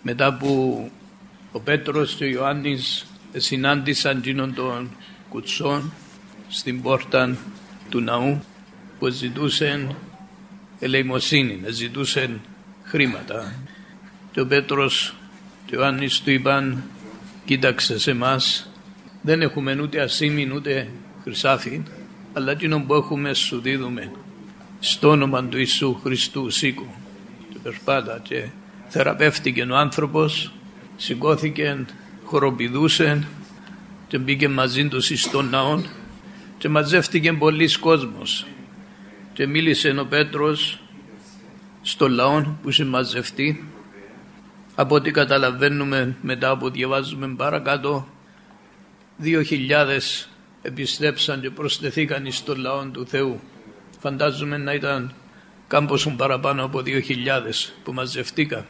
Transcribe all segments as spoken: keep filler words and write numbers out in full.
μετά που ο Πέτρος και ο Ιωάννης συνάντησαν εκείνον των κουτσών στην πόρτα του ναού που ζητούσαν ελεημοσύνη, ζητούσαν χρήματα. Και ο Πέτρος και ο Ιωάννης του είπαν, κοίταξε σε εμάς, δεν έχουμε ούτε ασήμιν ούτε χρυσάφι, αλλά εκείνο που έχουμε σου δίδουμε. Στο όνομα του Ιησού Χριστού σήκω. Και περπάτα και θεραπεύτηκε ο άνθρωπος, σηκώθηκε, χοροπηδούσε και μπήκε μαζί τους στον ναό και μαζεύτηκε πολλής κόσμος και μίλησε ο Πέτρος στο λαό που είχε μαζευτεί. Από ό,τι καταλαβαίνουμε μετά από διαβάζουμε παρακάτω, δύο χιλιάδες επιστέψαν και προσθεθήκαν στο λαό του Θεού. Φαντάζομαι να ήταν κάμποσον παραπάνω από δύο χιλιάδες που μαζευτήκαν.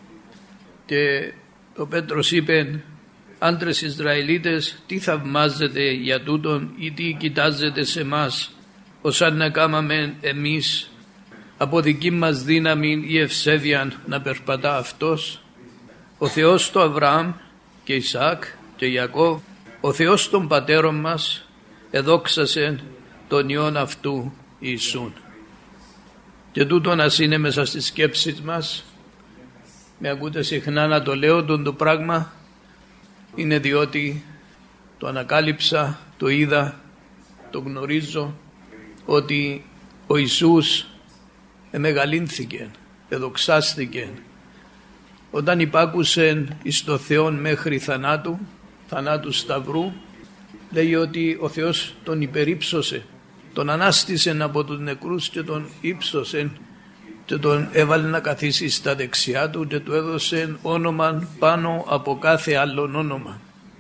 Και ο Πέτρος είπε, άντρες Ισραηλίτες, τι θαυμάζετε για τούτον ή τι κοιτάζετε σε μας, όσαν να κάμαμε εμείς από δική μας δύναμη ή ευσέβεια να περπατά αυτός. Ο Θεός του Αβραάμ και Ισαάκ και Ιακώβ, ο Θεός των πατέρων μας, εδόξασε τον Υιόν αυτού Ιησούν. Και τούτο να είναι μέσα στις σκέψεις μας, με ακούτε συχνά να το λέω τον το πράγμα, είναι διότι το ανακάλυψα, το είδα, το γνωρίζω, ότι ο Ιησούς εμεγαλύνθηκε, εδοξάστηκε, όταν υπάκουσε εις το Θεό μέχρι θανάτου, θανάτου σταυρού, λέει ότι ο Θεός τον υπερύψωσε, τον ανάστησε από τους νεκρούς και τον ύψωσε και τον έβαλε να καθίσει στα δεξιά του και του έδωσε όνομα πάνω από κάθε άλλον όνομα.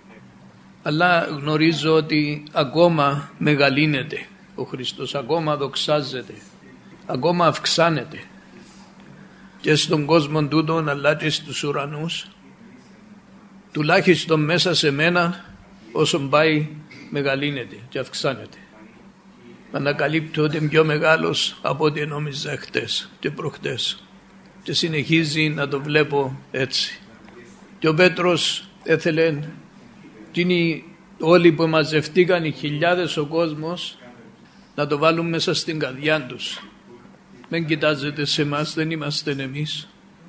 Αλλά γνωρίζω ότι ακόμα μεγαλύνεται ο Χριστός, ακόμα δοξάζεται, ακόμα αυξάνεται και στον κόσμο τούτον αλλά και στους ουρανούς, τουλάχιστον μέσα σε μένα όσο πάει μεγαλύνεται και αυξάνεται. Ανακαλύπτω ότι είναι πιο μεγάλος από ό,τι νόμιζα χτες και προχτές και συνεχίζει να το βλέπω έτσι. Και ο Πέτρος έθελε εκείνοι όλοι που μαζευτήκαν, οι χιλιάδες ο κόσμος, να το βάλουν μέσα στην καρδιά τους. Δεν κοιτάζετε σε εμάς, δεν είμαστε εμείς.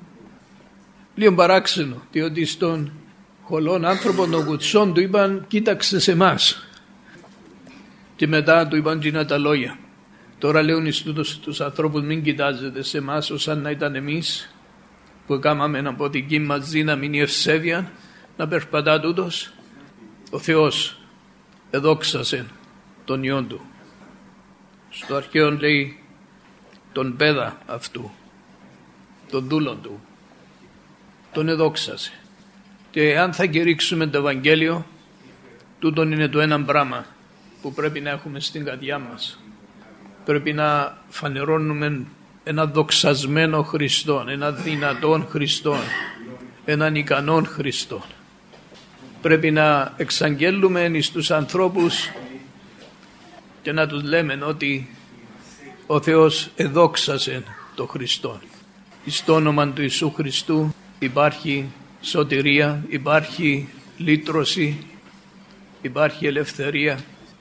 Λίγο παράξενο, διότι στον χολόν άνθρωπο των κουτσών του είπαν κοίταξε σε εμάς. Και μετά του είπαν κοινά τα λόγια. Τώρα λέουν εις τούτους τους ανθρώπους μην κοιτάζετε σε εμάς όσαν να ήταν εμείς που κάμαμε από δική μας δύναμη ή ευσέβεια να περπατά τούτος. Ο Θεός εδόξασε τον Υιόν του. Στο αρχαίο λέει τον παίδα αυτού, τον δούλον του, τον εδόξασε. Και αν θα κηρύξουμε το Ευαγγέλιο, τούτον είναι το ένα πράγμα που πρέπει να έχουμε στην καρδιά μας. Πρέπει να φανερώνουμε ένα δοξασμένο Χριστό, ένα δυνατόν Χριστό, έναν ικανόν Χριστό. Πρέπει να εξαγγέλουμε εις τους ανθρώπους και να τους λέμε ότι ο Θεός εδόξασε το Χριστό. Εις το όνομα του Ιησού Χριστού υπάρχει σωτηρία, υπάρχει λύτρωση, υπάρχει ελευθερία.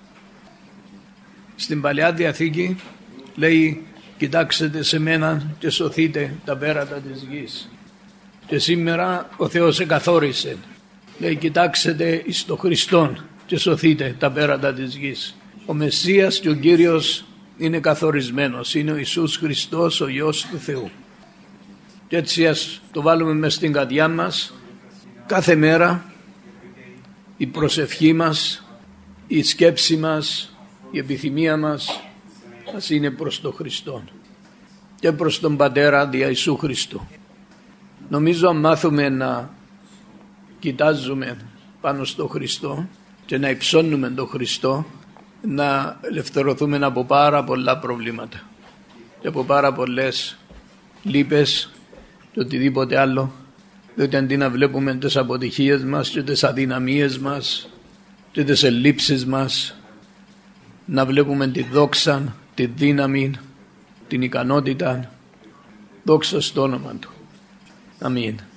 Στην Παλαιά Διαθήκη λέει κοιτάξτε σε μένα και σωθείτε τα πέρατα της γης. Και σήμερα ο Θεός εκαθόρισε. Λέει κοιτάξτε εις το Χριστόν και σωθείτε τα πέρατα της γης. Ο Μεσσίας και ο Κύριος είναι καθορισμένος. Είναι ο Ιησούς Χριστός, ο Υιός του Θεού. Και έτσι ας το βάλουμε μες στην καρδιά μας κάθε μέρα, η προσευχή μας, η σκέψη μας, η επιθυμία μας ας είναι προς τον Χριστό και προς τον Πατέρα δια Ιησού Χριστού. Νομίζω αν μάθουμε να κοιτάζουμε πάνω στο Χριστό και να υψώνουμε τον Χριστό, να ελευθερωθούμε από πάρα πολλά προβλήματα και από πάρα πολλές λύπες και οτιδήποτε άλλο, διότι αντί να βλέπουμε τις αποτυχίες μας και τις αδυναμίες μας και τις ελλείψεις μας, να βλέπουμε τη δόξα, τη δύναμη, την ικανότητα. Δόξα στο όνομα Του. Αμήν.